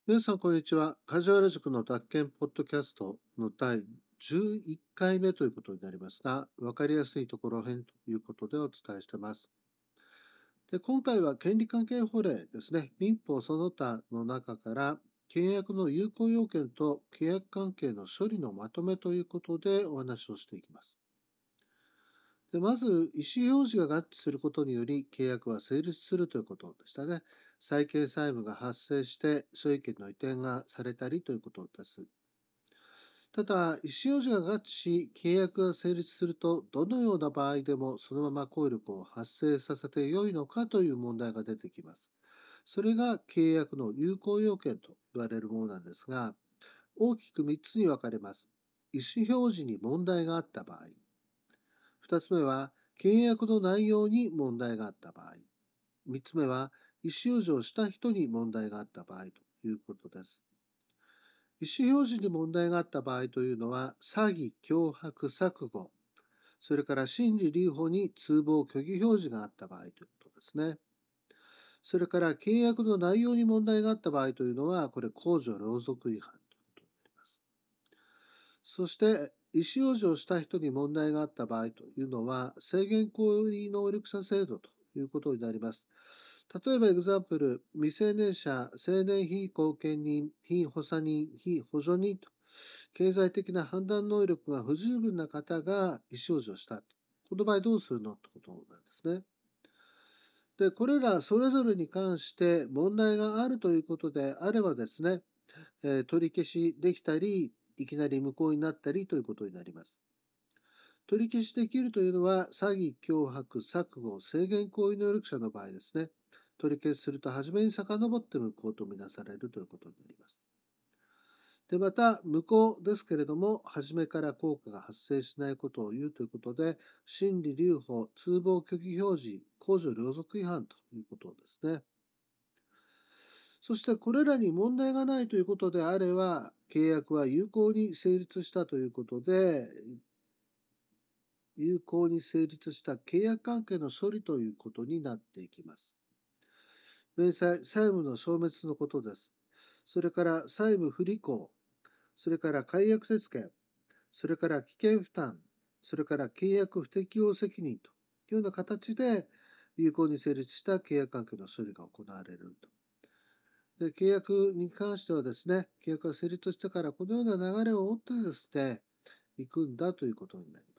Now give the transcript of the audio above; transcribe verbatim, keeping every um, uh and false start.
皆さん、こんにちは。梶原塾の脱研ポッドキャストのだいじゅういっかいめということになりますが、わかりやすいところ編ということでお伝えしています。で、今回は権利関係法令ですね。民法その他の中から、契約の有効要件と契約関係の処理のまとめということでお話をしていきます。でまず、意思表示が合致することにより契約は成立するということでしたね。債権債務が発生して所有権の移転がされたりということです。ただ、意思表示が合致し、契約が成立すると、どのような場合でもそのまま効力を発生させてよいのかという問題が出てきます。それが契約の有効要件と言われるものなんですが、大きくみっつに分かれます。意思表示に問題があった場合。ふたつめは、契約の内容に問題があった場合。みっつめは、意思表示をした人に問題があった場合ということです。意思表示に問題があった場合というのは、詐欺、脅迫、錯誤、それから真理留保に通報、虚偽表示があった場合ということですね。それから契約の内容に問題があった場合というのは、これ、公序良俗違反ということになります。そして、意思表示をした人に問題があった場合というのは、制限行為能力者制度ということになります。例えば、エグザンプル、未成年者、成年非後見人、非補佐人、非補助人と、経済的な判断能力が不十分な方が意思表示をした。この場合どうするのってことなんですね。で、これらそれぞれに関して問題があるということであればですね、えー取り消しできたり、いきなり無効になったりということになります。取り消しできるというのは、詐欺、脅迫、錯誤、制限行為能力者の場合ですね。取り消しすると、初めに遡って無効とみなされるということになります。で、また、無効ですけれども、初めから効果が発生しないことを言うということで、真理留保、通報虚偽表示、公序良俗違反ということですね。そして、これらに問題がないということであれば、契約は有効に成立したということで、有効に成立した契約関係の処理ということになっていきます。明細、債務の消滅のことです。それから債務不履行、それから解約手付、それから危険負担、それから契約不適用責任というような形で有効に成立した契約関係の処理が行われると。で、契約に関してはですね、契約が成立してからこのような流れを追ってですね、行くんだということになります。